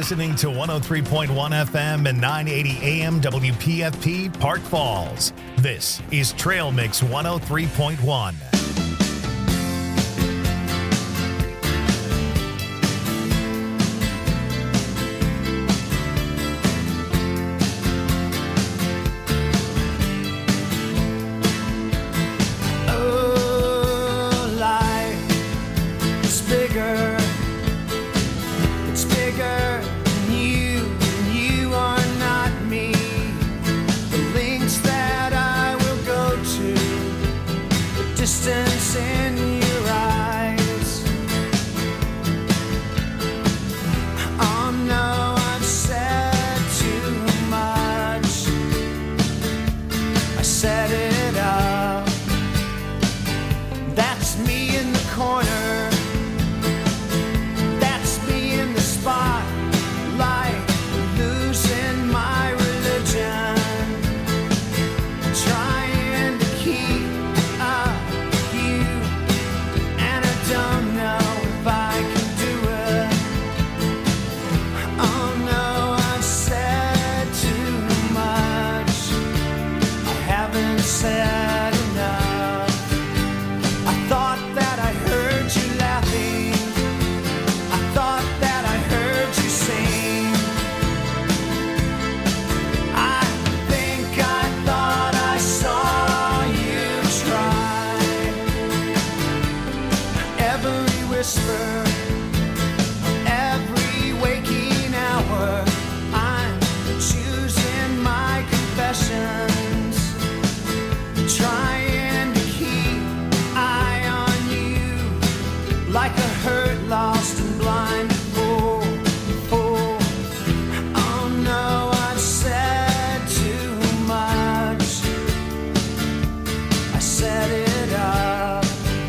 listening to 103.1 FM and 980 AM WPFP Park Falls. This is Trail Mix 103.1. Distance in your eyes. Oh no, I've said too much. I set it up. That's me in the corner. That's me in the spotlight, losing my religion, trying to keep up. Don't know if I can do it. Oh no, I've said too much. I haven't said enough. I thought that I heard you laughing. I thought that I heard you sing. I think I thought I saw you try. Every whisper, every waking hour, I'm choosing my confessions, trying to keep eye on you, like a hurt, lost and blind fool. Oh no, I've said too much. I set it up.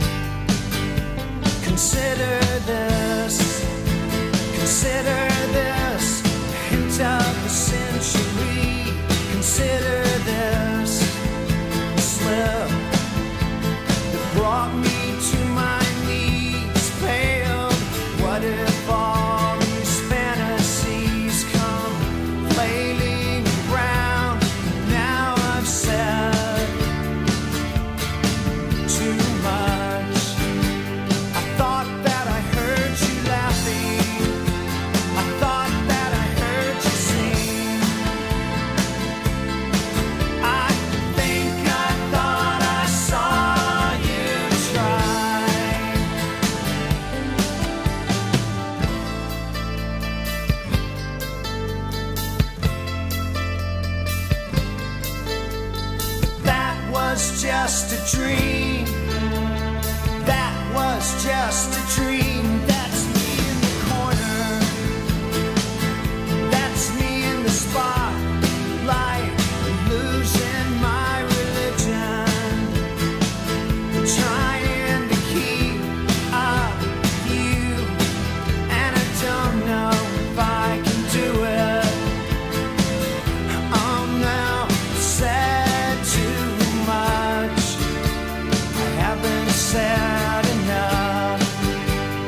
Consider this, hint of the century. Consider this slip that brought me to my knees, paled. What if all these fantasies come flailing around? Now I've said too much. I thought that I heard you laughing. I thought that I heard you sing. I think I thought I saw you try. That was just a dream. That was just a dream. That's me in the corner. That's me in the spotlight, losing my religion, trying to keep up with you, and I don't know if I can do it. Oh no, I've said too much. I haven't said enough.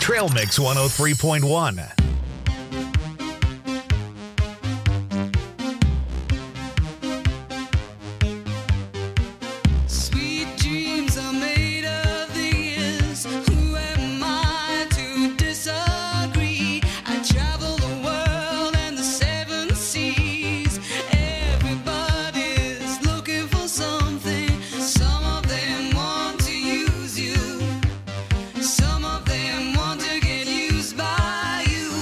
Trail Mix 103.1. Some of them want to get used by you.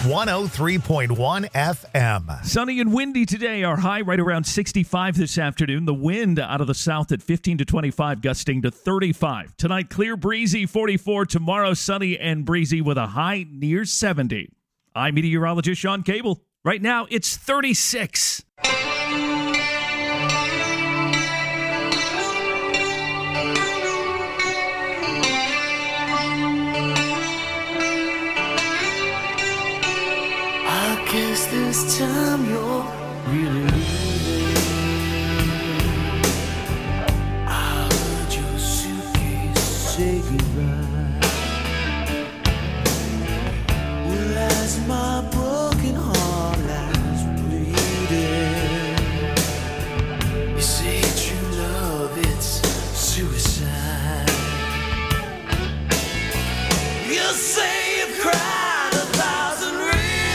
103.1 FM. Sunny and windy today. Our high right around 65 this afternoon. The wind out of the south at 15 to 25, gusting to 35. Tonight, clear, breezy, 44. Tomorrow, sunny and breezy with a high near 70. I'm meteorologist Sean Cable. Right now, it's 36. I guess this time you're really leaving. I heard your suitcase say goodbye. Well, as my broken heart lies bleeding, you say true love, it's suicide. You say you've cried 1,000 rivers.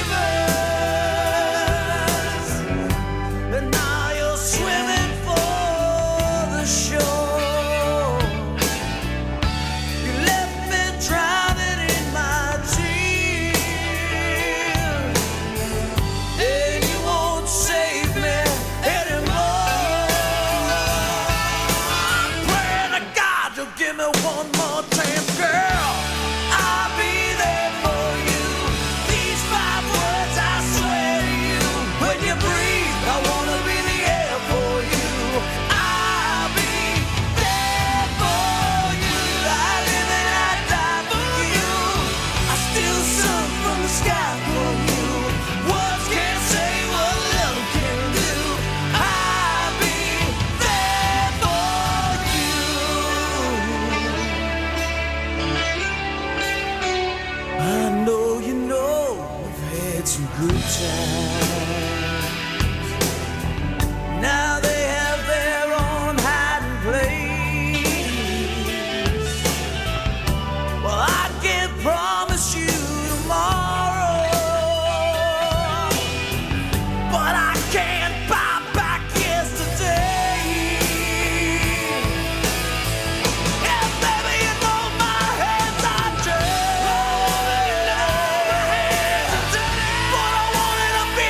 Now they have their own hiding place. Well, I can't promise you tomorrow, but I can't buy back yesterday. And baby, you know my hands are dirty, but I wanted to be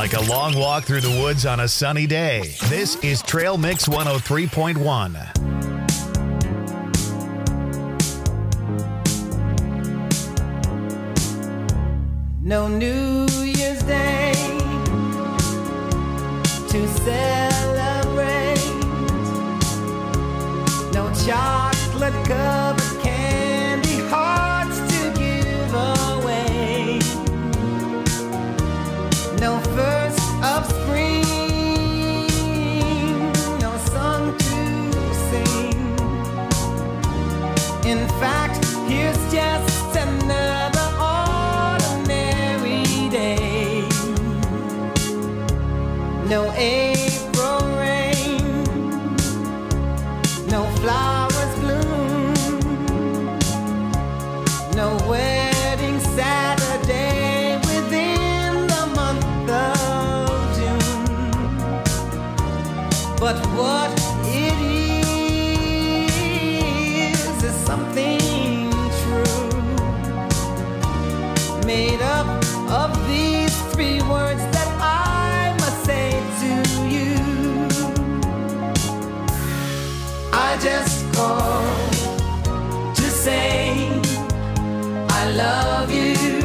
like a long walk through the woods on a sunny day. This is Trail Mix 103.1. No New Year's Day to celebrate. No chocolate covered candy hearts to give away. No first of spring, no song to sing. In fact, here's just another no April rain, no flowers bloom, no wedding Saturday within the month of June. But what it is something true, made up of these three words that I must say to you. I just called to say I love you.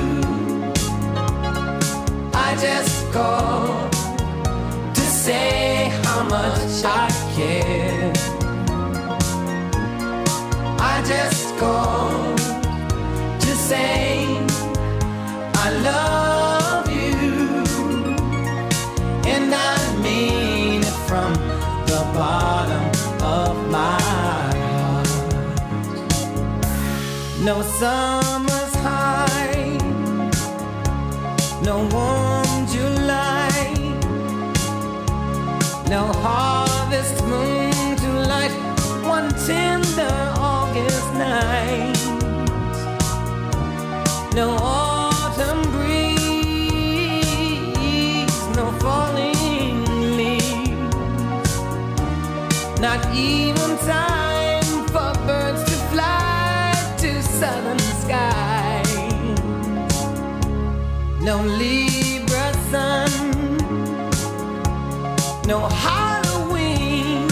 I just called to say how much I care. I just called to say I love you, and I mean it from the bottom of my heart. No summer's high, no warm July, no harvest moon to light one tender August night, no autumn breeze, no falling leaves, not even time for birds to fly to southern skies, no Libra sun, no Halloween,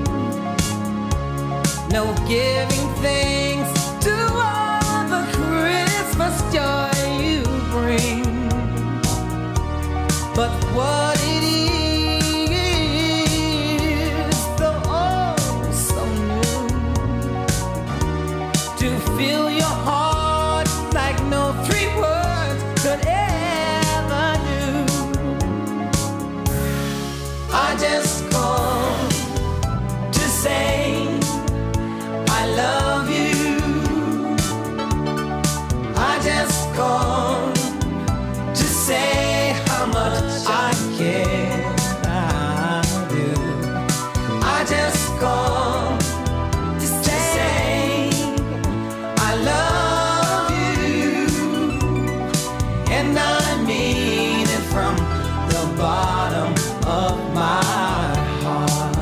no giving thanks to all the Christmas joy you bring. But what it is, though oh so new, to fill your heart like no three words could ever do. I just called to say I love you. I just called to say how much I care. I do. I just called to say I love you, and I mean it from the bottom of my heart.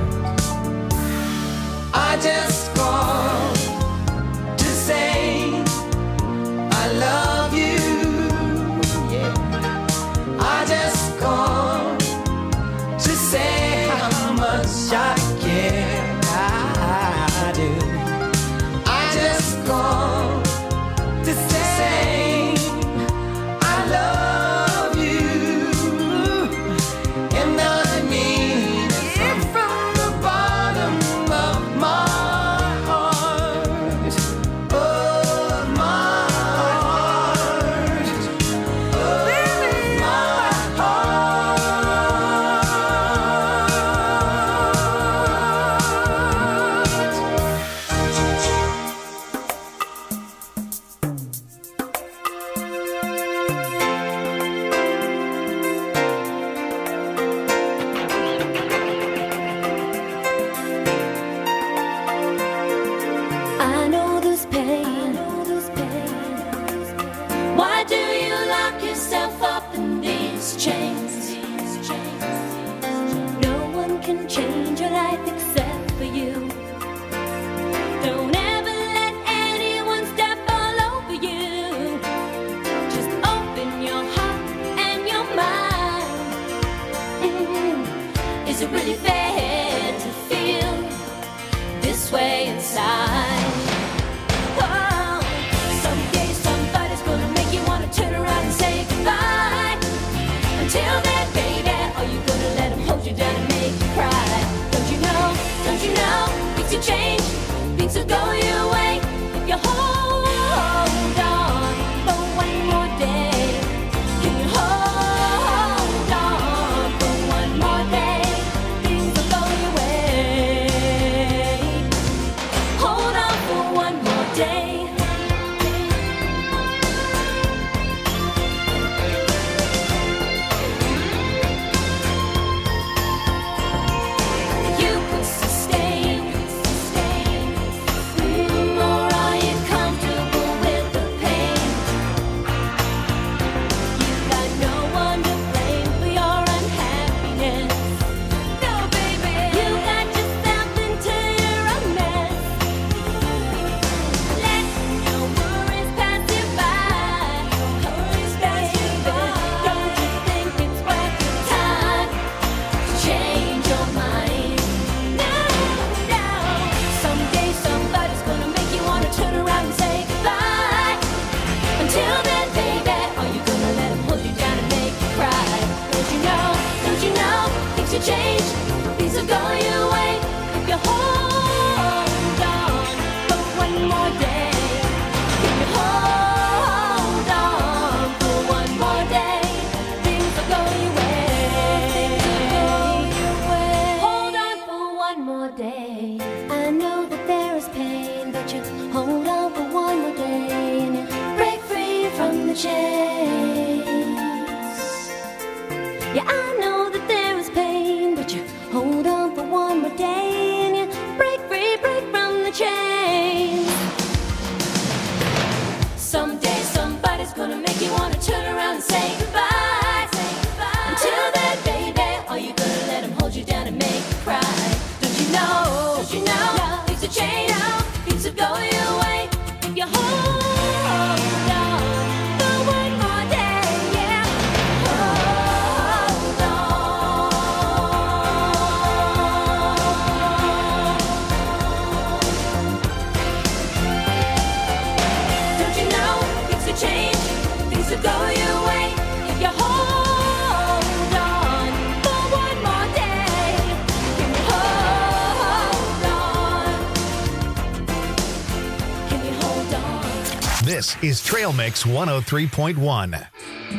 I just called to say I love you. Yeah. I just called to say how much I care. I do. I just called to say I love you, and I mean it from the bottom of my heart. Oh, my heart. Oh, my I know this pain. Why do you lock yourself up in these chains? No one can change your life except for you. Don't ever let anyone step all over you. Just open your heart and your mind. it really fair to feel this way inside? Oh, someday somebody's gonna make you wanna turn around and say goodbye. Until then, baby, are you gonna let him hold you down and make you cry? Don't you know, things will change, things will go your way if you hold on for one more day. Can you hold on for one more day? Things will go your way. Hold on for one more day. You could sustain, or are you comfortable with the pain? You got no one to blame for your unhappiness. No, baby, you got yourself into your mess. Let your worries pass you by. Don't you think it's worth your time to change your mind? No. Someday somebody's gonna make you wanna turn around and say goodbye. Until then, baby, are you gonna let him hold you down and make you cry? Don't you know, things will change, things will go your way if you hold on for one more day. Can you hold on for one more day? Things will go your way. Hold on for one more day. I know that there is pain, but you hold on for one more day and you break free from the chains. Yeah, I know that there is pain, but you hold on for one more day and you break from the chains. Someday somebody's gonna make you wanna turn around and say goodbye. Until then, baby, are you gonna let him hold you down and make you cry? Don't you know, things will change, things will go your way if you hold on for one more day. Yeah, hold on. Don't you know, things will change, things will go your way if you hold on for one more day. Can you hold on? Can you hold on? This is Trail Mix 103.1.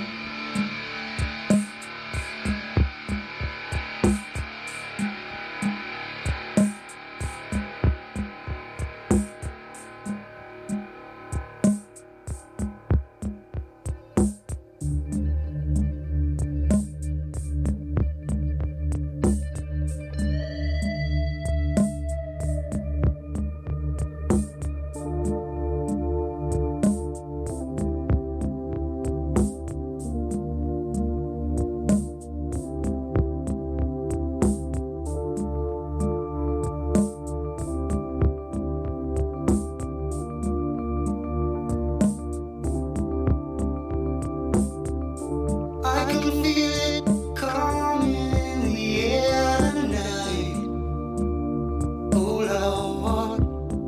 I can feel it coming in the air tonight. Oh Lord,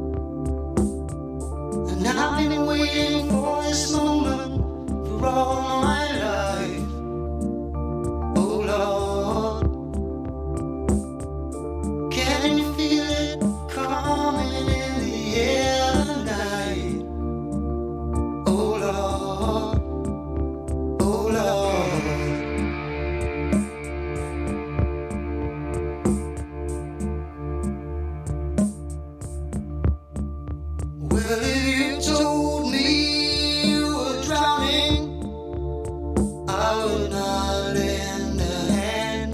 and I've been waiting for this moment for all my life. Oh Lord, can you feel it coming in the air tonight? Oh Lord. Oh Lord, well, if you told me you were drowning, I would not lend a hand.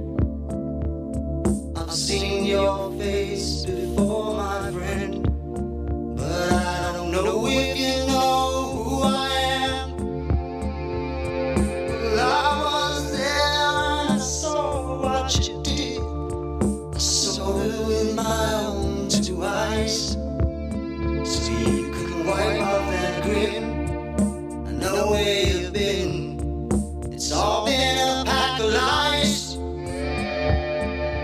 I've seen your face before, my friend, but I don't know if you know who I am. Well, I was there and I saw what you did. I saw it with my own two eyes. So you could wipe off that grin. I know where you've been. It's all been a pack of lies.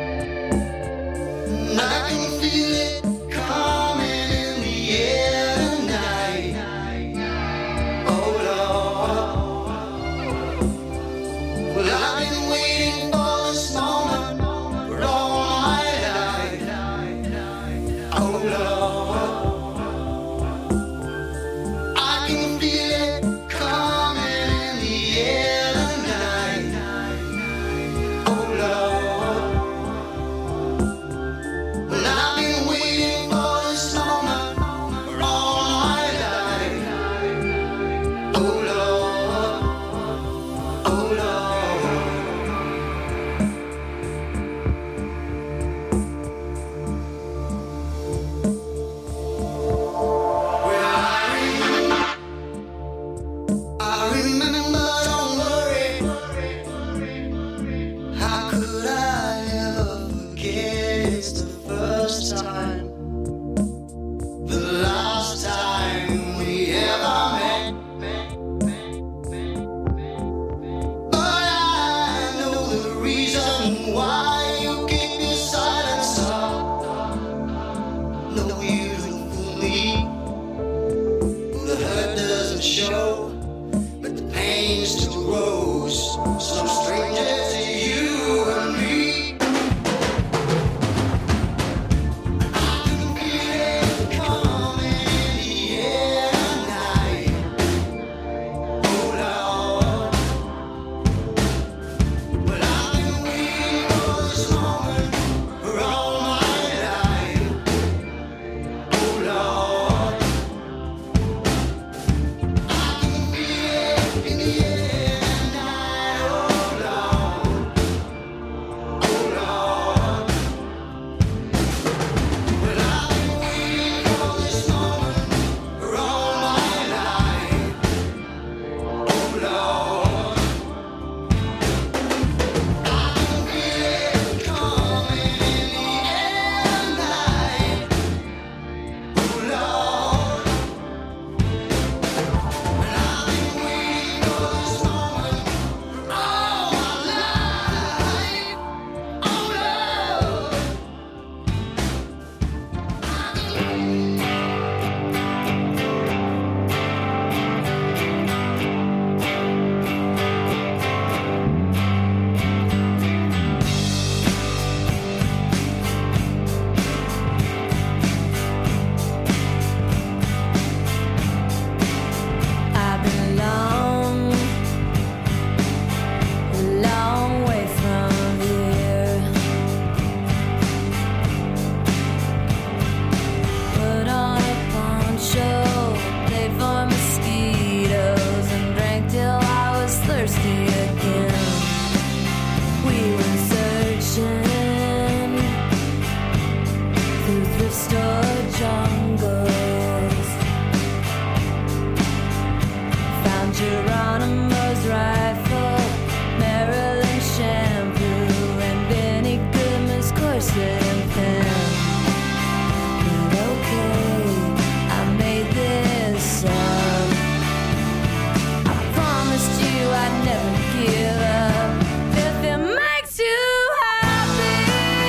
porcelain pen. But okay, I made this song. I promised you I'd never give up. If it makes you happy,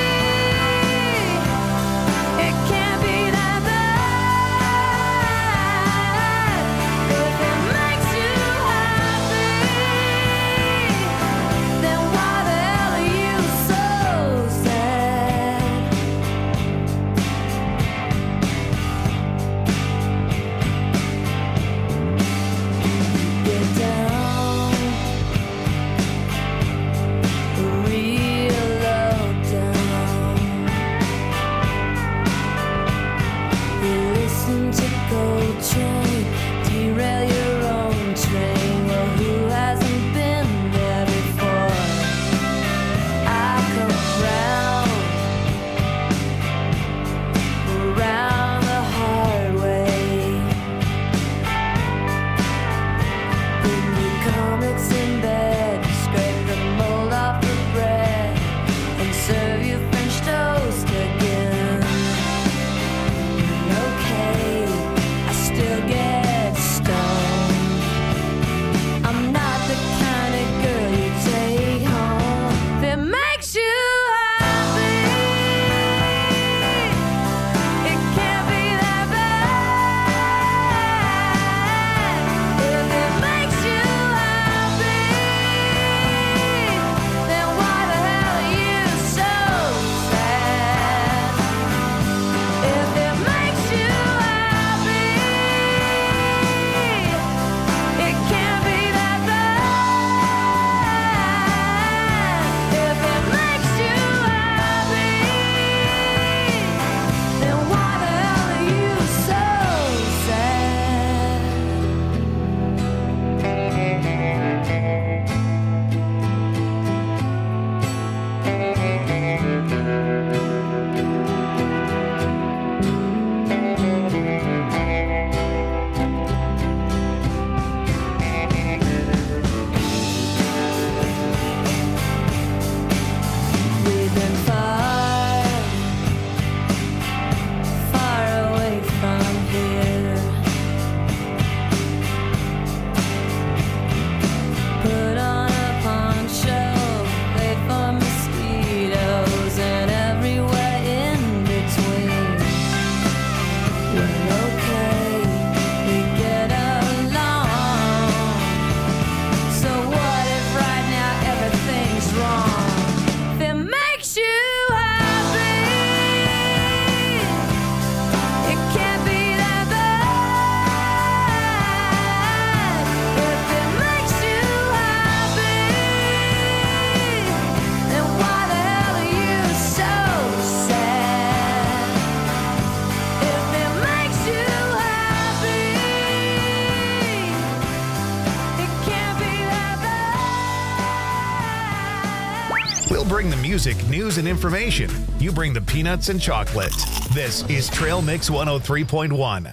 it can't be that bad. If it makes you happy, then why the hell are you so sad? Get down, real low down. You listen to Coltrane, derail your own train. Well, who hasn't been there before? I come round the hard way. Bring you comics in bed, scrape the mold off the bread, and serve you French toast again. Okay, I still get stoned. I'm not the kind of girl you take home. If it makes you happy, it can't be that bad. If it makes you happy, then why the hell are you so sad? If it makes you happy, it can't be that bad. If it makes you happy, then why the hell are you so sad? We've been far, far away from here. Put on a poncho, wait for mosquitoes, and everywhere in between. Well, okay, we get along. So what if right now everything's wrong? If it makes you happy, it can't be that bad. If it makes you happy, then why the hell are you so sad? If it makes you happy, it can't be that bad. We'll bring the music, news, and information. You bring the peanuts and chocolate. This is Trail Mix 103.1.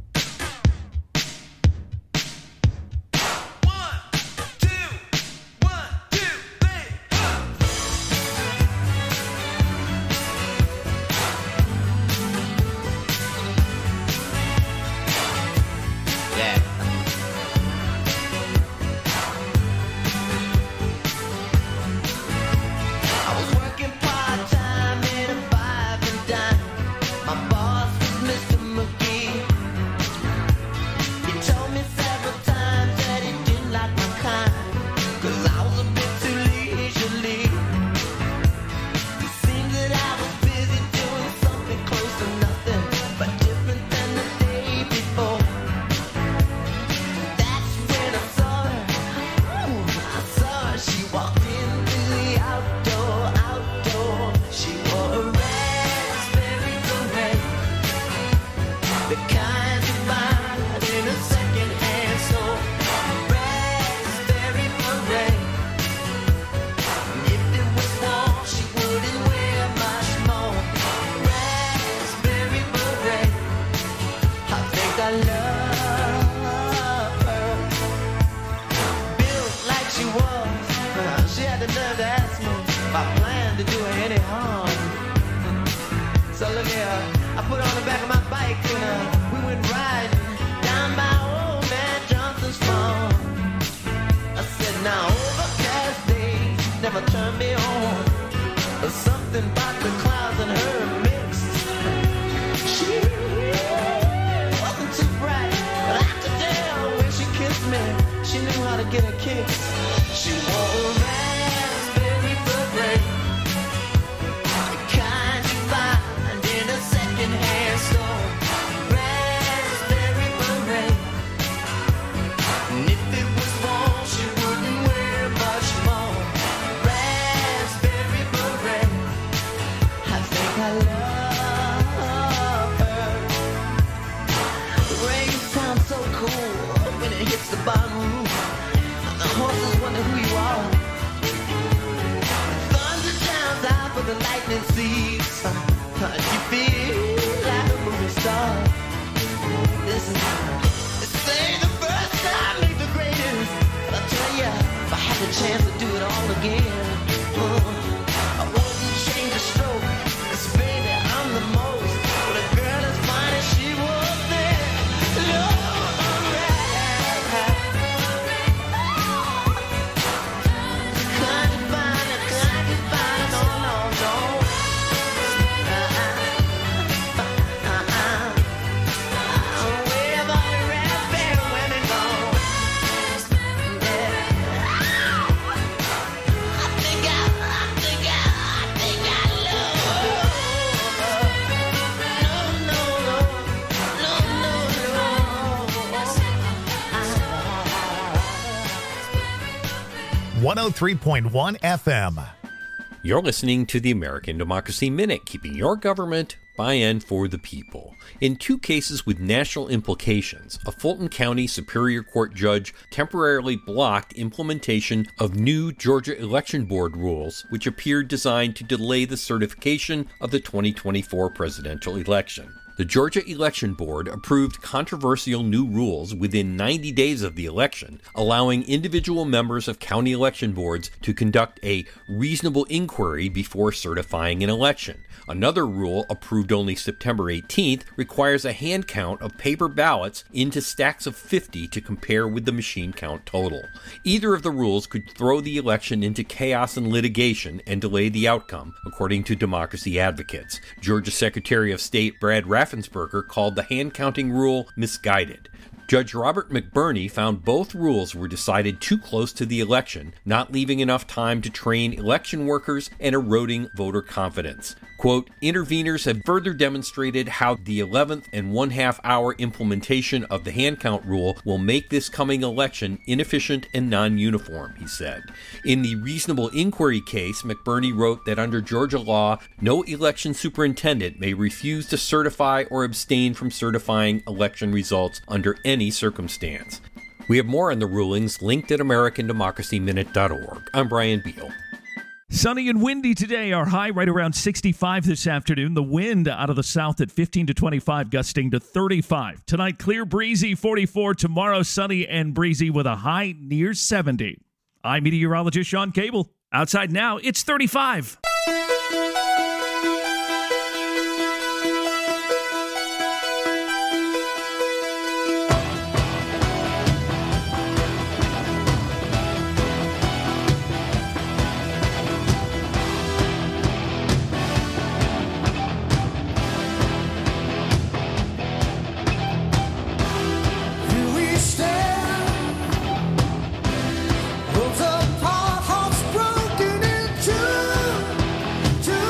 I was working part-time in a five and dime. My boss was Mr. McGee. So look here, I put on the back of my bike and we went riding down by old man Johnson's farm. I said, now overcast days never turn me on. There's something about the clouds and her mixed. She wasn't too bright, but I could tell when she kissed me, she knew how to get a kick. She wore a raspberry beret, the kind you find in a second-hand store. Raspberry beret, and if it was warm, she wouldn't wear much more. Raspberry beret, I think I love her. The rain sounds so cool when it hits the bottom roof. The horses wonder who you are. Thunder drowns out for the lightning seeds. You feel like a movie star. Listen, they say the first time make the greatest. But I'll tell ya, if I had the chance to do it all again, I wouldn't change a stroke. 'Cause baby, I'm the most. But a girl as fine as she was there. Lord, .1 FM. You're listening to the American Democracy Minute, keeping your government by and for the people. In two cases with national implications, a Fulton County Superior Court judge temporarily blocked implementation of new Georgia Election Board rules, which appeared designed to delay the certification of the 2024 presidential election. The Georgia Election Board approved controversial new rules within 90 days of the election, allowing individual members of county election boards to conduct a reasonable inquiry before certifying an election. Another rule, approved only September 18th, requires a hand count of paper ballots into stacks of 50 to compare with the machine count total. Either of the rules could throw the election into chaos and litigation and delay the outcome, according to democracy advocates. Georgia Secretary of State Brad Raffensperger called the hand-counting rule misguided. Judge Robert McBurney found both rules were decided too close to the election, not leaving enough time to train election workers and eroding voter confidence. Quote, interveners have further demonstrated how the 11th and 1/2 hour implementation of the hand count rule will make this coming election inefficient and non-uniform, he said. In the reasonable inquiry case, McBurney wrote that under Georgia law, no election superintendent may refuse to certify or abstain from certifying election results under any circumstance. We have more on the rulings linked at AmericanDemocracyMinute.org. I'm Brian Beal. Sunny and windy today. Our high right around 65 this afternoon. The wind out of the south at 15 to 25, gusting to 35. Tonight, clear, breezy, 44. Tomorrow, sunny and breezy with a high near 70. I'm meteorologist Sean Cable. Outside now, it's 35. Broken into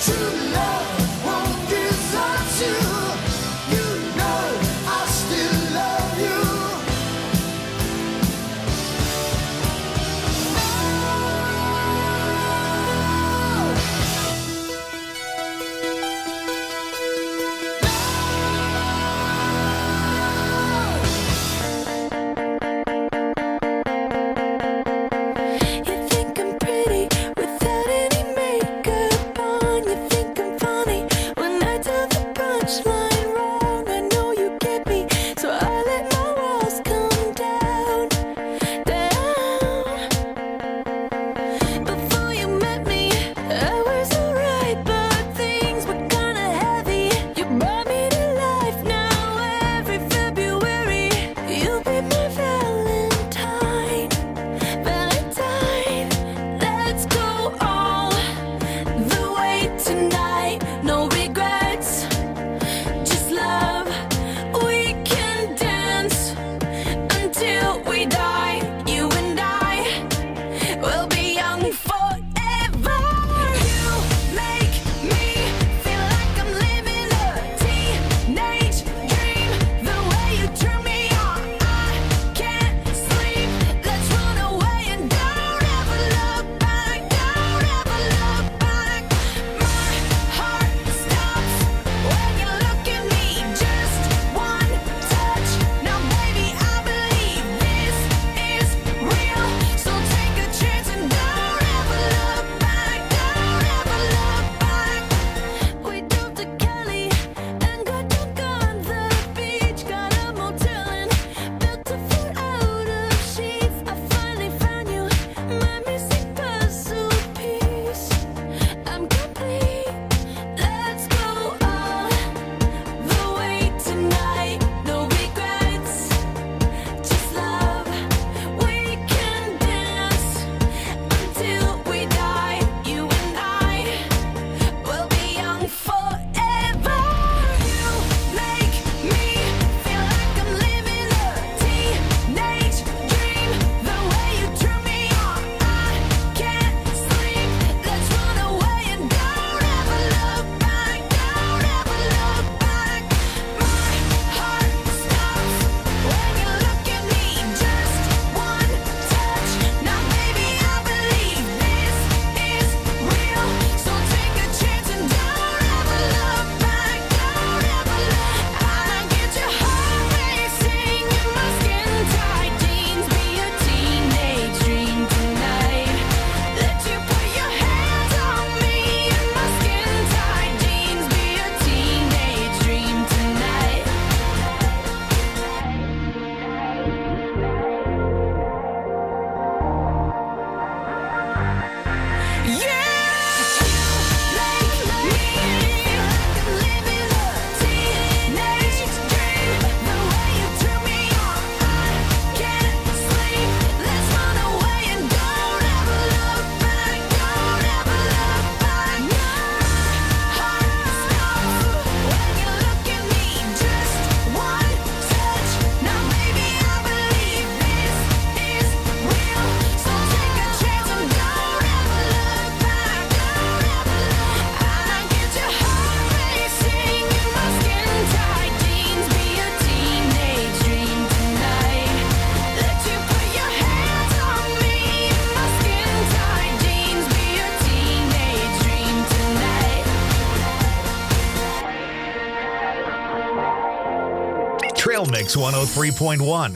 Trail Mix 103.1.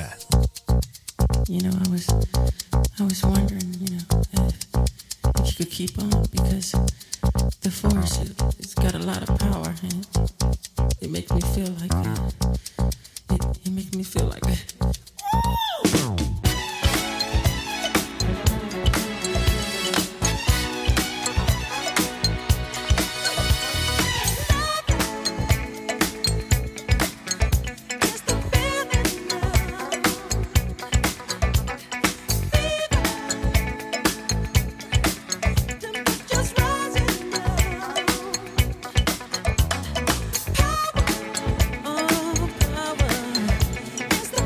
You know, I was wondering, you know, if you could keep on, because the force, it's got a lot of power, and it makes me feel like it makes me feel like that. Power, it's the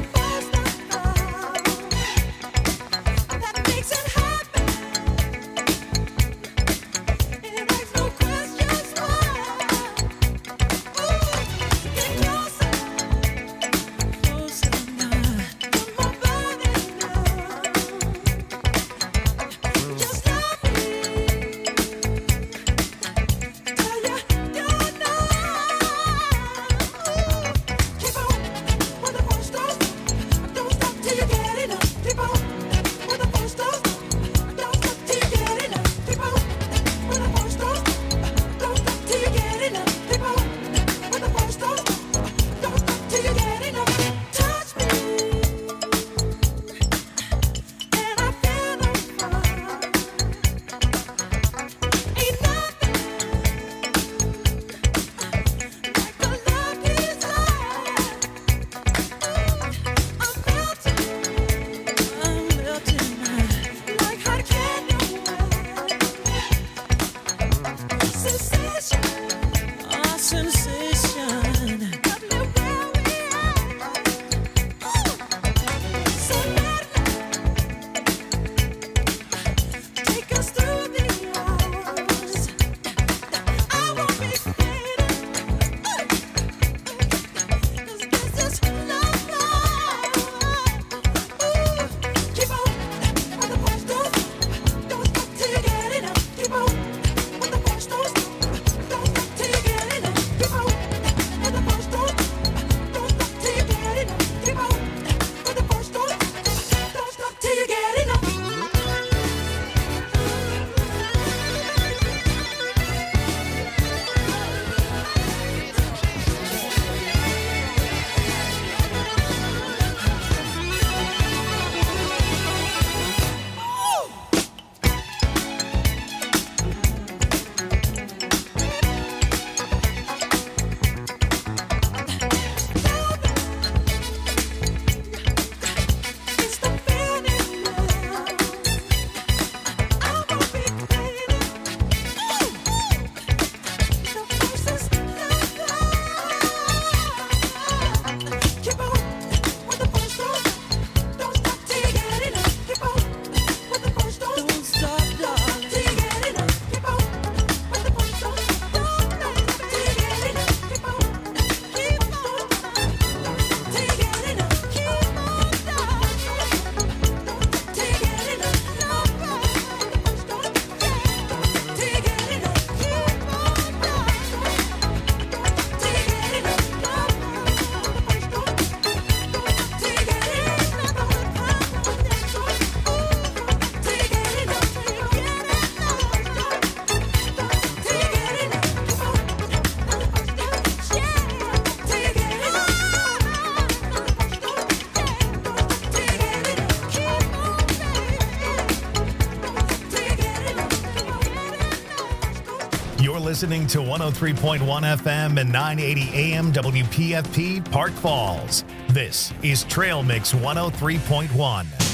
You're listening to 103.1 FM and 980 AM WPFP Park Falls. This is Trail Mix 103.1.